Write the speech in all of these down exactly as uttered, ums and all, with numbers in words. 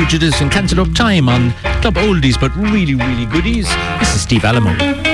Fugitive and Can't Up Time on Club Oldies but really, really goodies. This is Steve Alamo.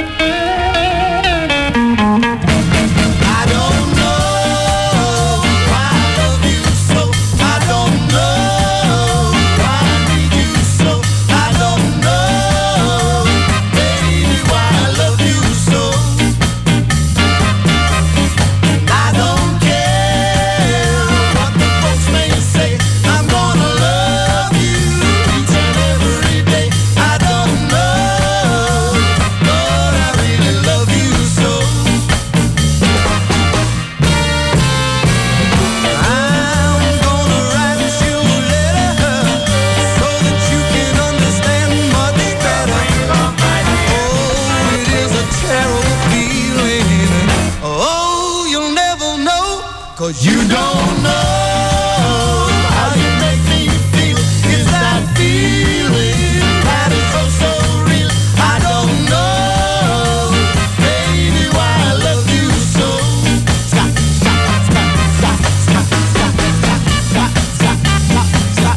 You don't know how you make me feel. Is that feeling that is so, so real? I don't know, baby, why I love you so. Stop, stop, stop, stop, stop, stop, stop, stop, stop, stop, stop,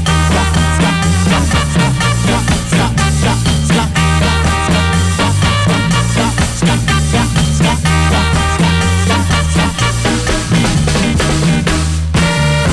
stop, stop, stop, stop, stop.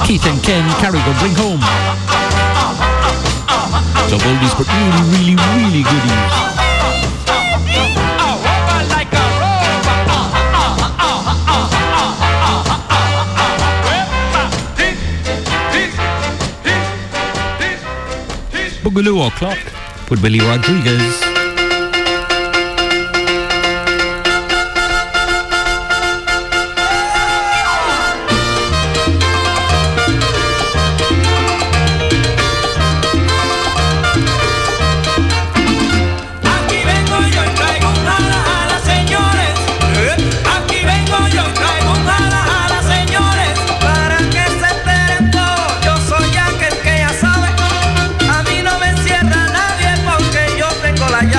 Keith and Ken, Carrigo, Bring Home. Club oldies, but really, really, really goodies. Boogaloo O'Clock with Billy Rodriguez. La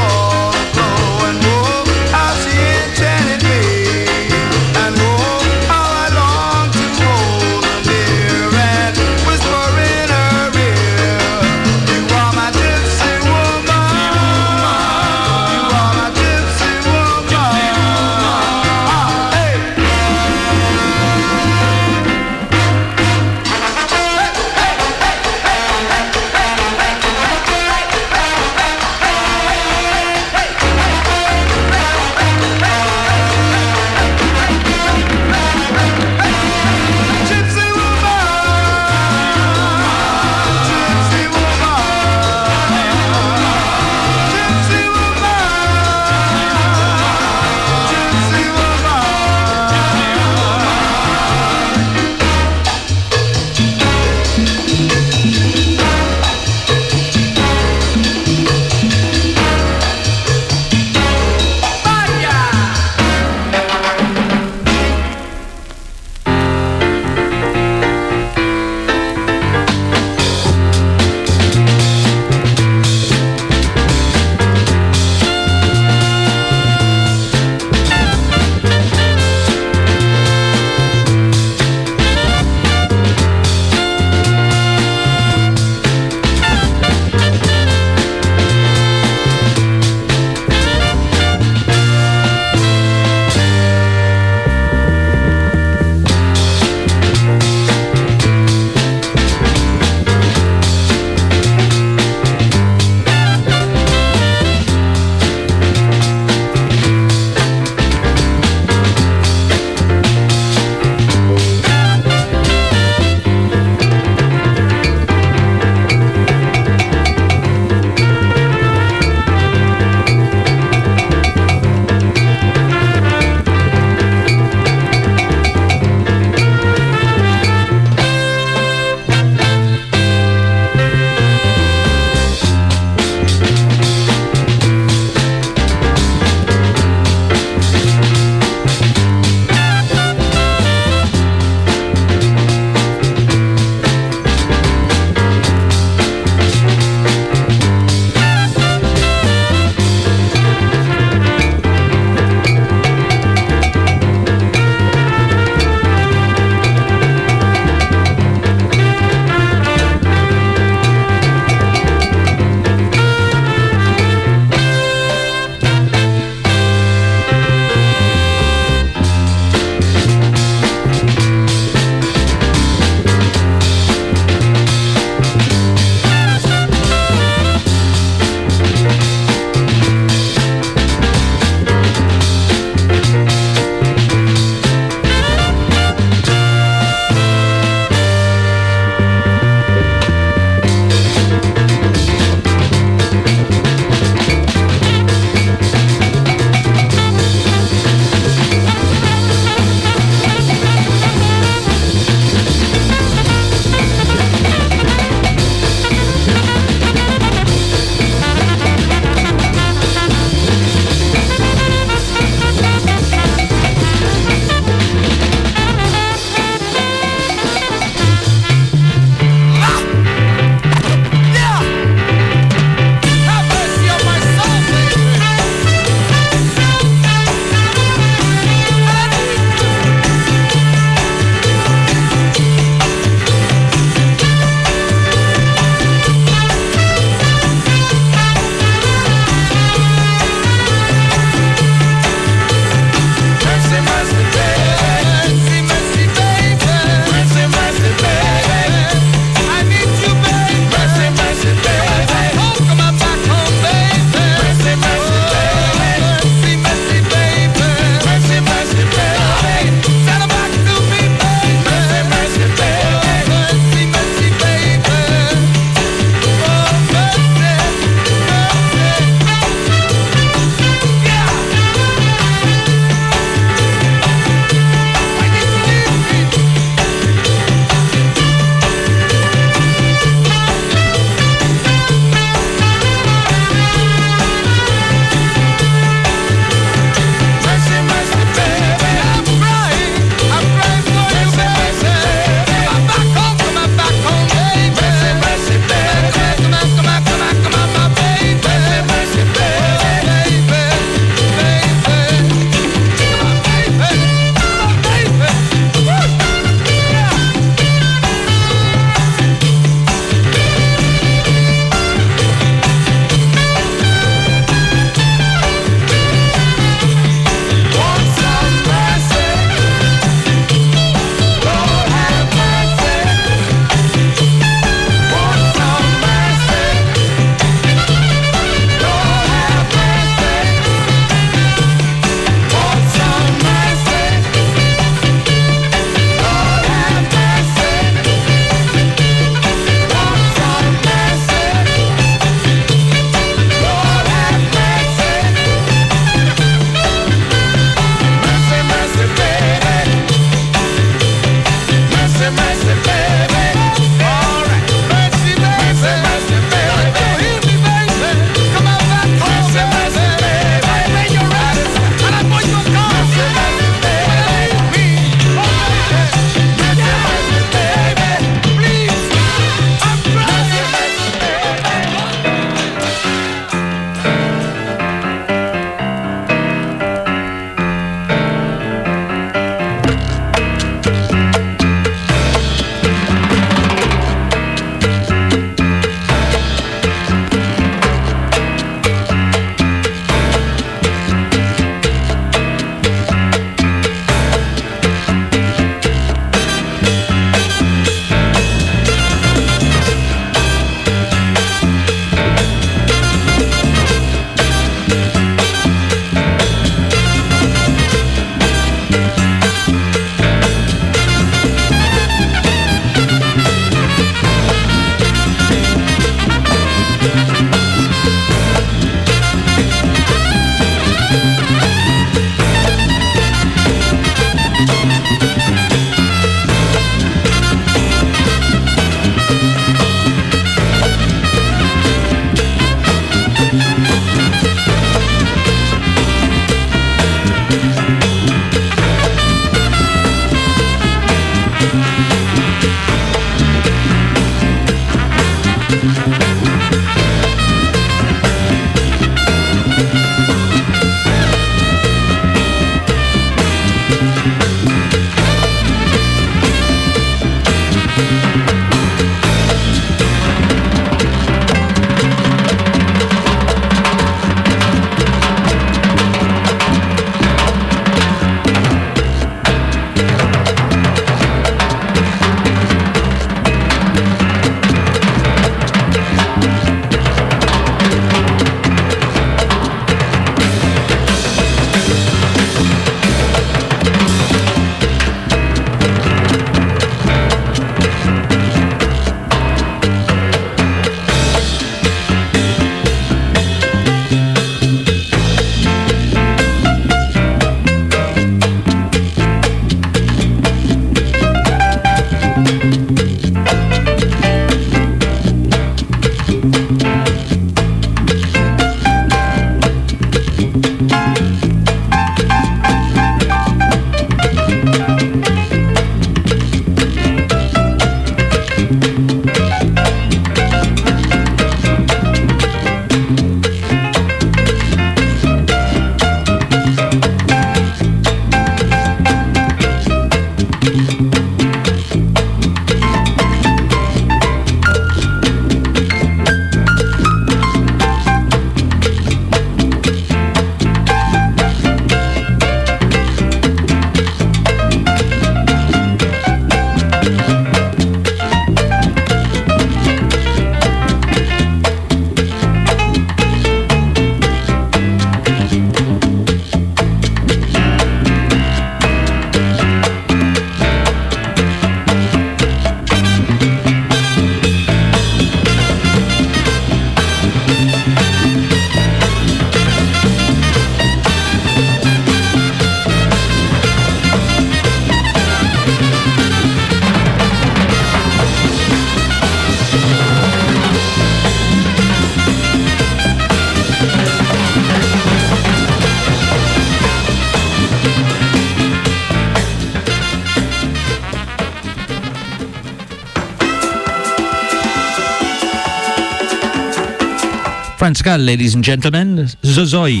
Franz Gall, ladies and gentlemen, Zozoi.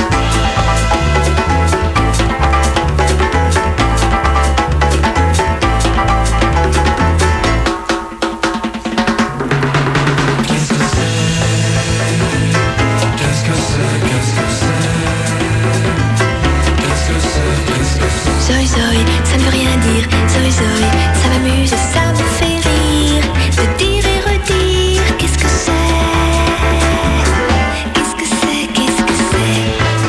Zoi zoi, ça ne veut rien dire. Zoi zoi, ça m'amuse et ça me fait rire. De dire et redire, qu'est-ce que c'est? Qu'est-ce que c'est? Qu'est-ce que c'est?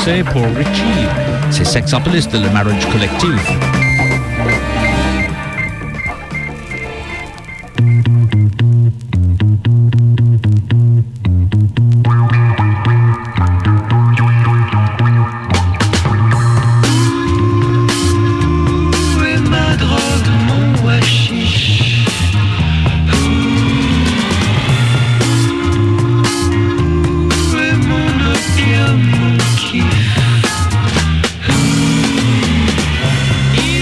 succès pour Richie. C'est Sexopolis de le Marriage Collective. Mon kiff.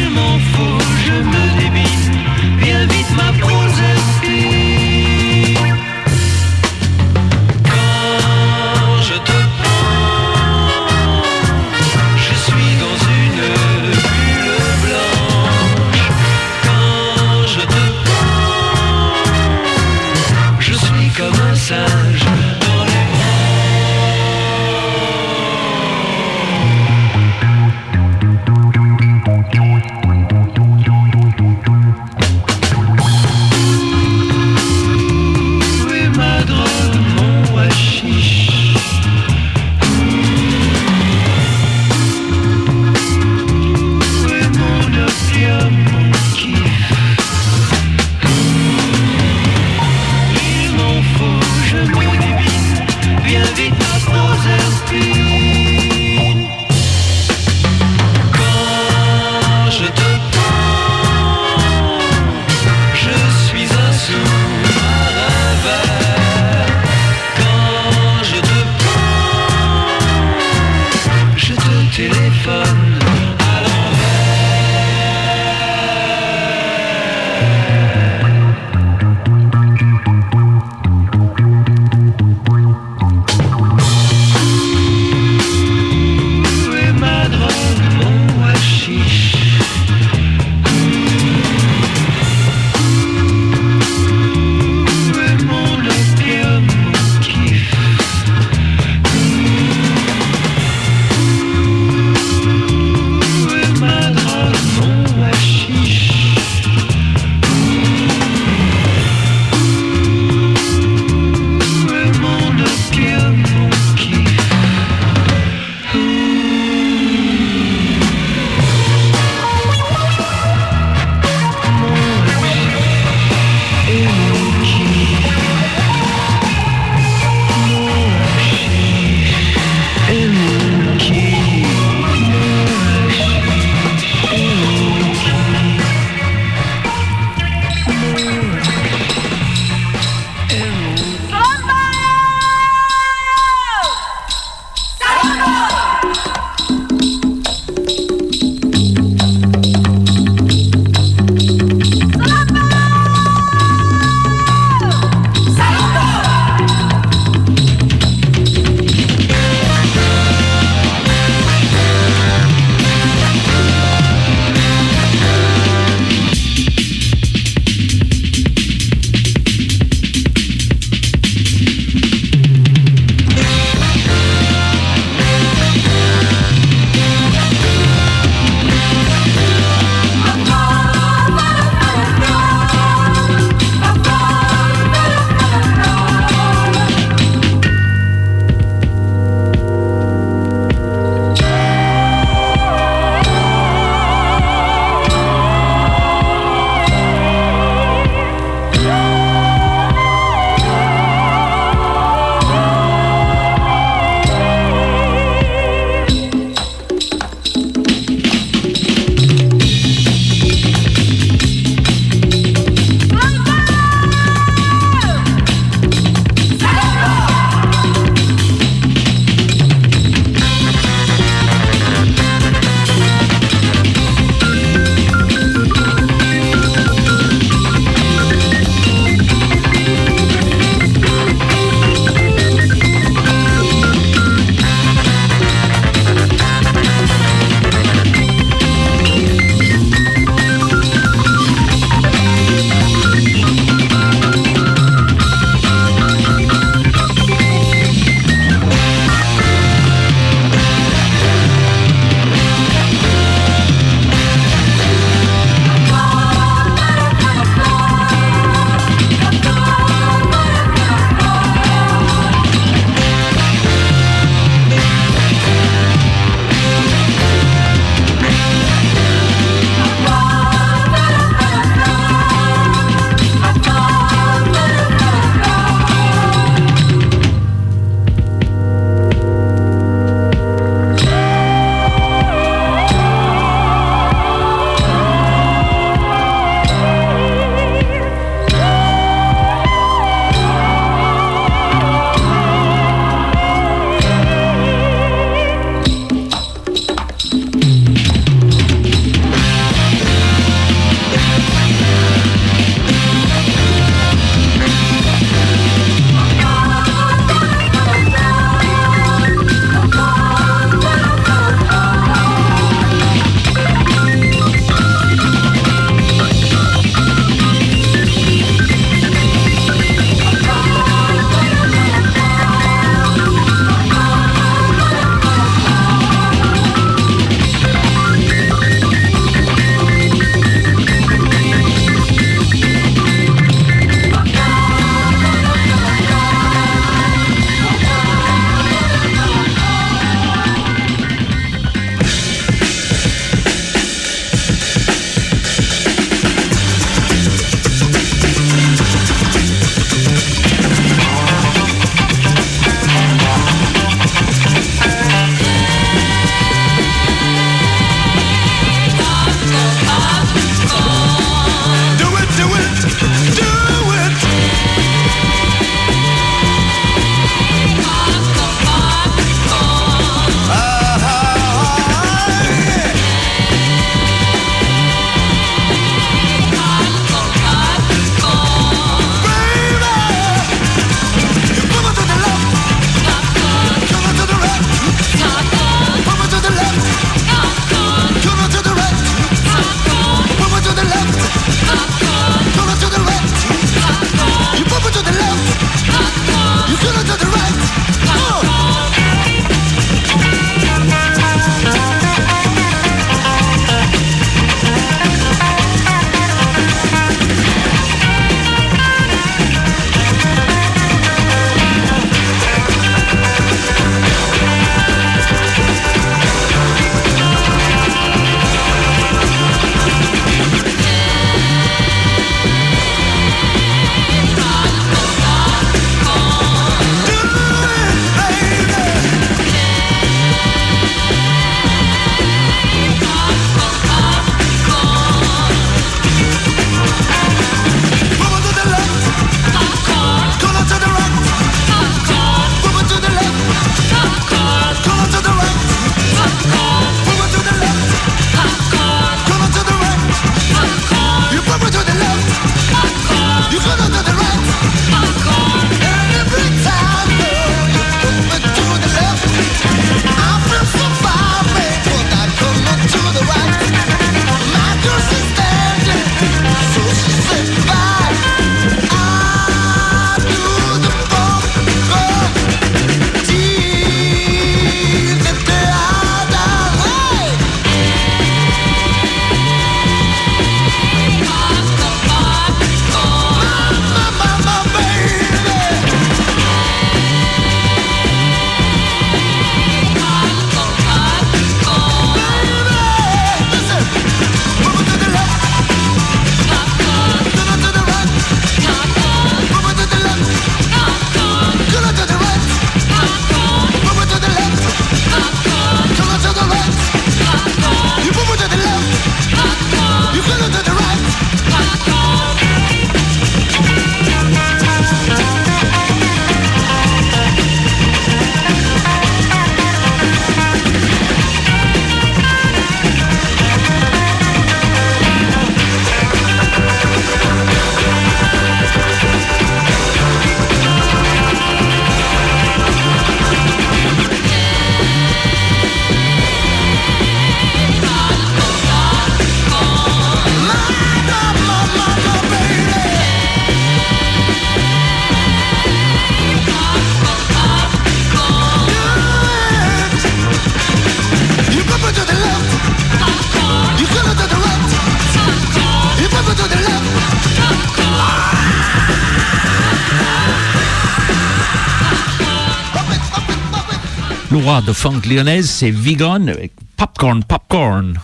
Le roi de funk lyonnaise, c'est Vigon avec Popcorn, Popcorn.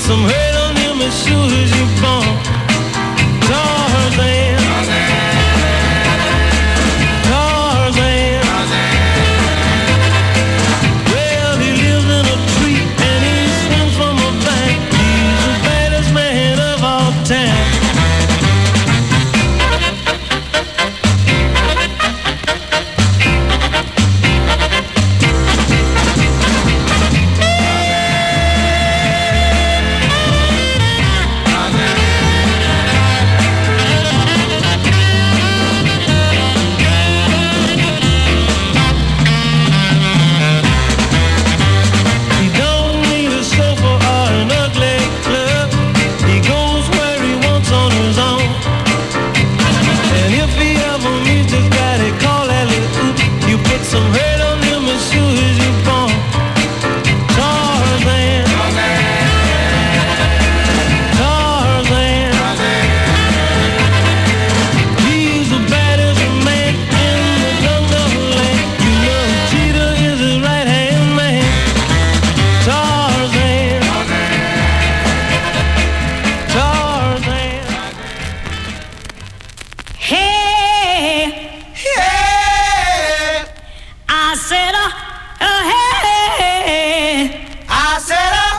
some hurt on him as sure as you're born. Tarzan, Tarzan. Well, he lives in a tree and he swims from a bank. He's the baddest man of all time. He don't need a chauffeur or an ugly club. He goes where he wants on his own. And if he ever meets this guy they call Ellie Oop, you put some hurt on him as sure as you're born. Tarzan, Tarzan. He's the baddest man in the jungle land. You know Cheetah is his right hand man. Tarzan, Tarzan. Hey, Yeah, I said, uh, uh, hey, I said, uh,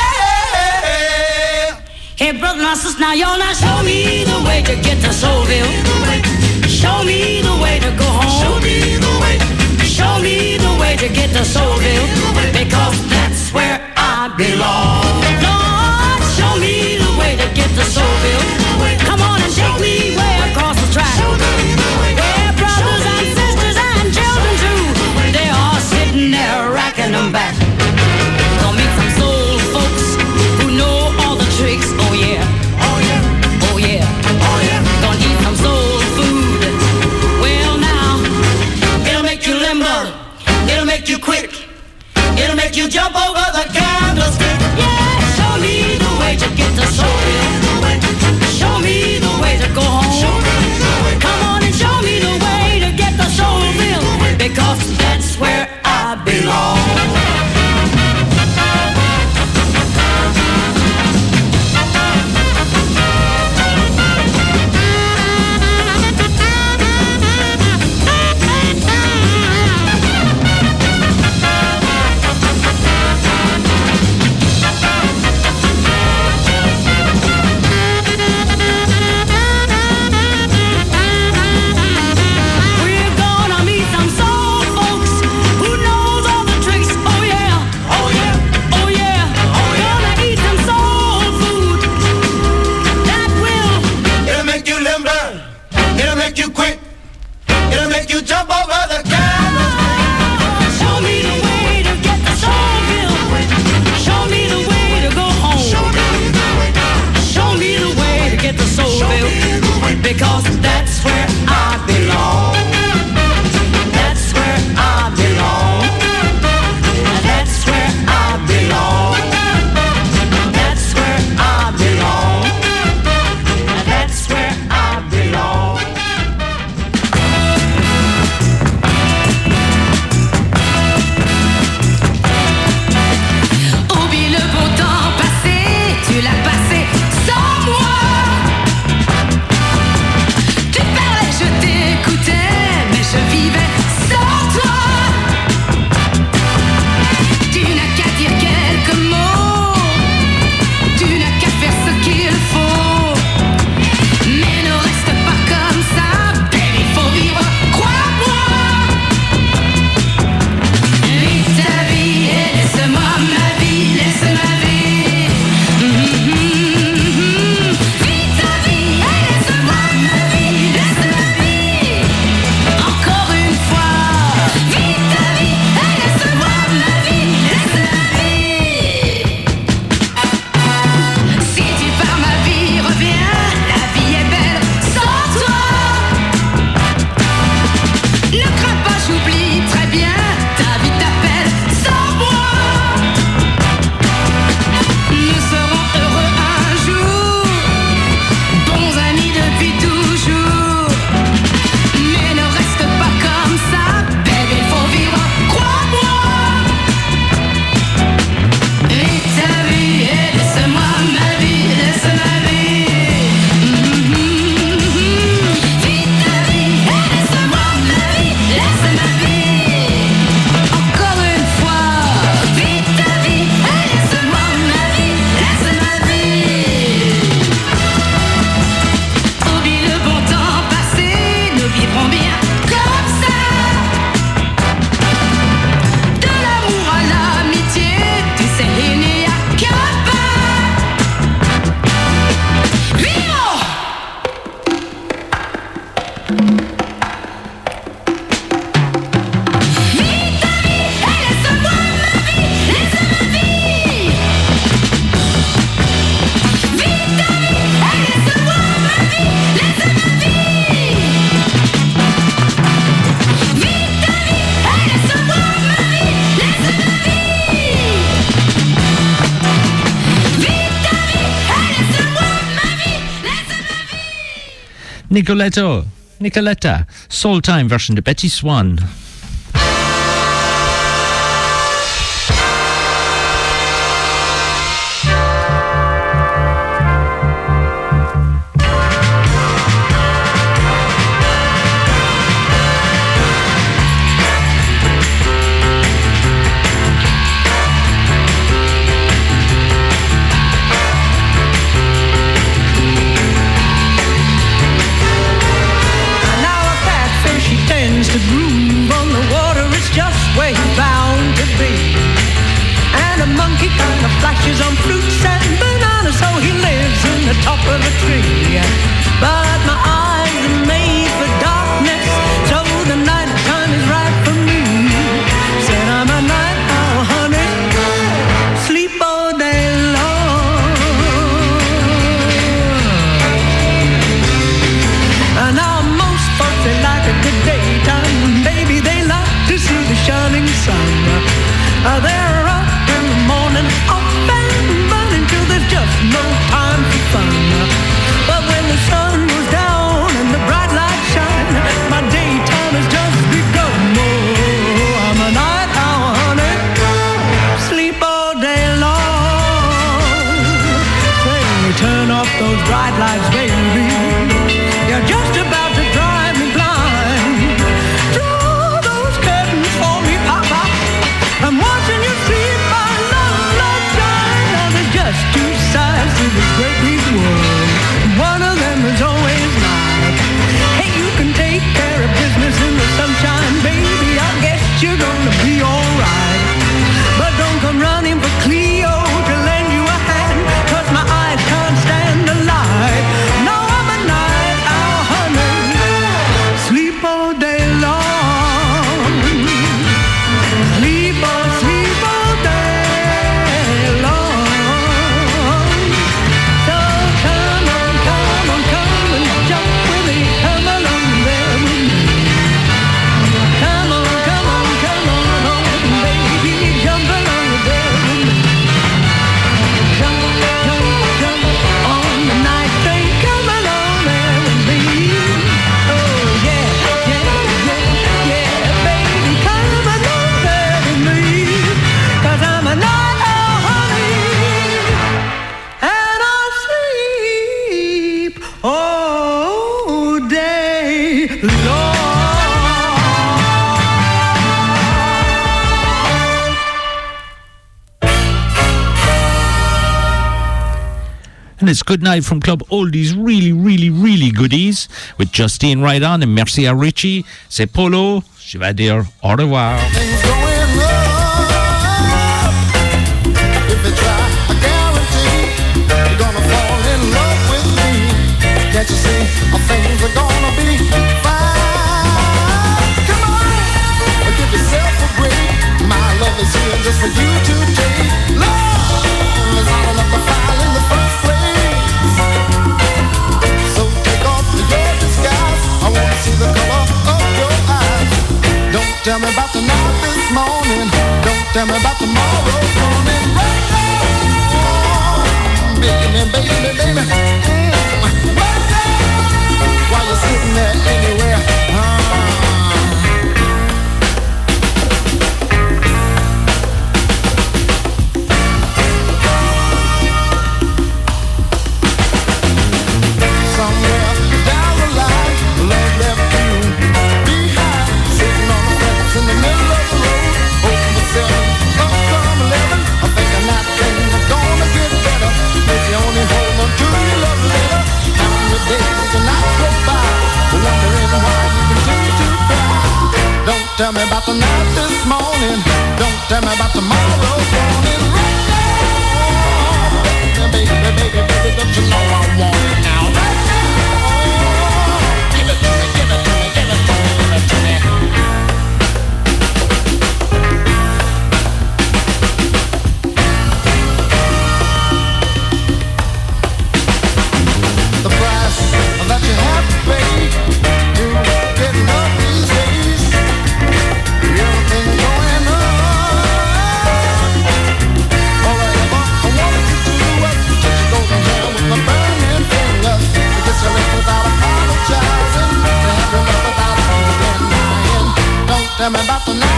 hey. hey, brother and sister, now y'all now show me the way to get to Soulville. Show me the way to go home. Show me the way. Show me the way to get to Soulville, because that's where I belong. Lord, show me the way to get to Soulville. Come on and take me way across the track. Where brothers and sisters and children too, they are sitting there racking them back. Gonna meet some soul folks who know all the tricks. Oh yeah, Oh yeah, oh yeah. oh yeah. Gonna eat some soul food. Well now, it'll make you limber. It'll make you quick. It'll make you jump over the candlestick. Yeah, show me the way to get to Soulville. Show me the way to go home. Come on and show me the way to get to Soulville, because that's where I belong. Nicoletto, Nicoletta, Soul Time version de Betty Swan. To groove on the water, it's just where he's bound to be. And a monkey kind of flashes on fruits and bananas, so he lives in the top of a tree. But my eyes are made for darkness, so the night time is right for me. Said I'm a night owl, honey, sleep all day long. And now most folks, they like a good day. Baby, they like to see the shining sun. Uh, they're up in the morning, off and running till there's just no time for fun. But when the sun goes down and the bright lights shine, my daytime has just begun. Oh, I'm a night owl, honey, sleep all day long. Say, turn off those bright lights, baby. You're just about to drive me blind. I'm watching you sleep, my love, love shine. Now there's just two sides to this great big world. One of them is always light. Hey, you can take care of business in the sunshine, baby. I guess you're gonna be alright. But don't come running for Cleo to lend you a hand, 'cause my eyes can't stand the light. No, I'm a night owl, honey, sleep all day long. Sleep all, sleep all day long. So come on, come on, come and jump with me. Come along there with me. Come on, come on, come on, on, baby, jump along there with me. Jump, jump, jump on the night train. Come along there with me. Oh yeah, yeah, yeah, yeah, baby, come along there with me. 'Cause I'm a night owl, honey, and I sleep all day long. And it's good night from Club Oldies, really, really, really goodies, with Justine right on and merci à Richie. C'est Polo, je vais dire au revoir. Things going up. If you try, I guarantee you're gonna fall in love with me. Can't you see? Our things are gonna be fine. Come on, give yourself a break. My love is here just for you to take. Love is hot enough to file in the first place. So take off your disguise. I wanna see the color of your eyes. Don't tell me about the night this morning. Don't tell me about tomorrow's morning. Right now, baby, baby, baby. Mm, right now, while you're sitting there anywhere. Uh, Somewhere down the line, love left you behind, sitting on the fence in the middle of the road, hoping for seven, oh, come eleven. about the night.